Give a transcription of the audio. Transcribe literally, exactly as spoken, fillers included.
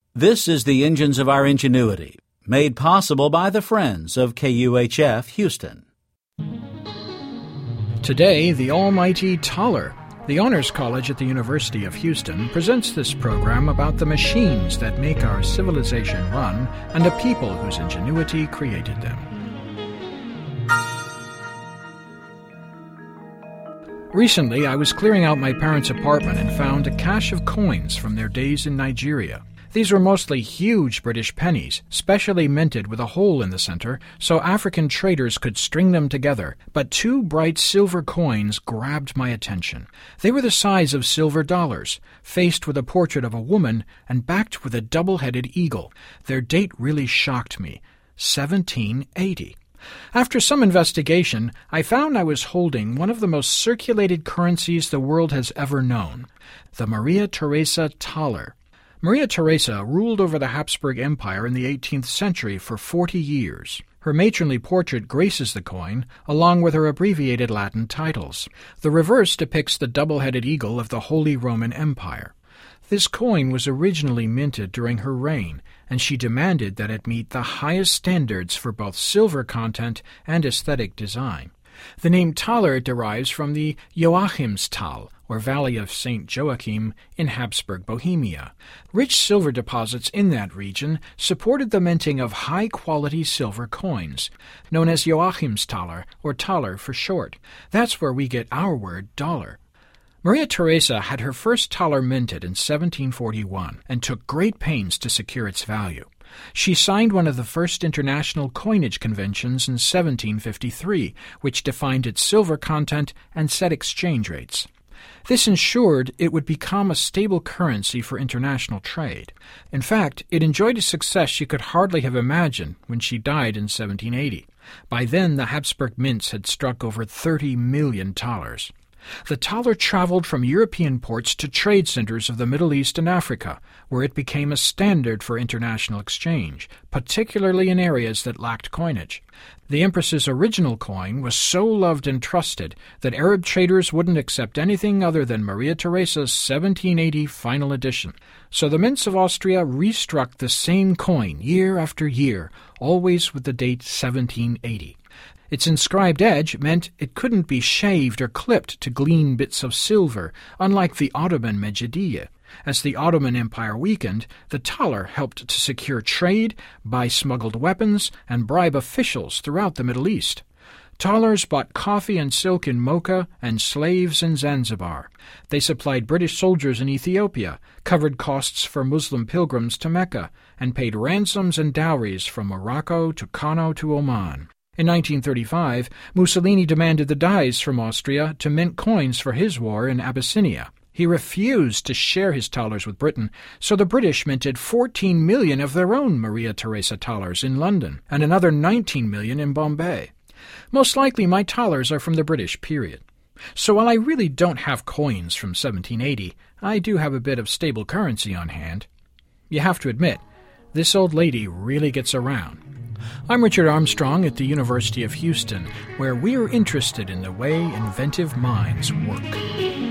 This is the Engines of Our Ingenuity, made possible by the friends of K U H F Houston. Today, the almighty Toller. The Honors College at the University of Houston presents this program about the machines that make our civilization run and the people whose ingenuity created them. Recently, I was clearing out my parents' apartment and found a cache of coins from their days in Nigeria. These were mostly huge British pennies, specially minted with a hole in the center so African traders could string them together, but two bright silver coins grabbed my attention. They were the size of silver dollars, faced with a portrait of a woman and backed with a double-headed eagle. Their date really shocked me, seventeen eighty. After some investigation, I found I was holding one of the most circulated currencies the world has ever known, the Maria Theresa Thaler. Maria Theresa ruled over the Habsburg Empire in the eighteenth century for forty years. Her matronly portrait graces the coin, along with her abbreviated Latin titles. The reverse depicts the double-headed eagle of the Holy Roman Empire. This coin was originally minted during her reign, and she demanded that it meet the highest standards for both silver content and aesthetic design. The name Thaler derives from the Joachimsthal, or Valley of Saint Joachim, in Habsburg, Bohemia. Rich silver deposits in that region supported the minting of high-quality silver coins, known as Joachimsthaler, or Thaler for short. That's where we get our word dollar. Maria Theresa had her first thaler minted in seventeen forty-one and took great pains to secure its value. She signed one of the first international coinage conventions in seventeen fifty-three, which defined its silver content and set exchange rates. This ensured it would become a stable currency for international trade. In fact, it enjoyed a success she could hardly have imagined when she died in seventeen eighty. By then, the Habsburg mints had struck over thirty million thalers. The thaler traveled from European ports to trade centers of the Middle East and Africa, where it became a standard for international exchange, particularly in areas that lacked coinage. The Empress's original coin was so loved and trusted that Arab traders wouldn't accept anything other than Maria Theresa's seventeen eighty final edition. So the mints of Austria restruck the same coin year after year, always with the date seventeen eighty. Its inscribed edge meant it couldn't be shaved or clipped to glean bits of silver, unlike the Ottoman medjidiye. As the Ottoman Empire weakened, the thaler helped to secure trade, buy smuggled weapons, and bribe officials throughout the Middle East. Thalers bought coffee and silk in Mocha and slaves in Zanzibar. They supplied British soldiers in Ethiopia, covered costs for Muslim pilgrims to Mecca, and paid ransoms and dowries from Morocco to Kano to Oman. In nineteen thirty-five, Mussolini demanded the dies from Austria to mint coins for his war in Abyssinia. He refused to share his thalers with Britain, so the British minted fourteen million of their own Maria Theresa thalers in London, and another nineteen million in Bombay. Most likely my thalers are from the British period. So while I really don't have coins from seventeen eighty, I do have a bit of stable currency on hand. You have to admit, this old lady really gets around. I'm Richard Armstrong at the University of Houston, where we are interested in the way inventive minds work.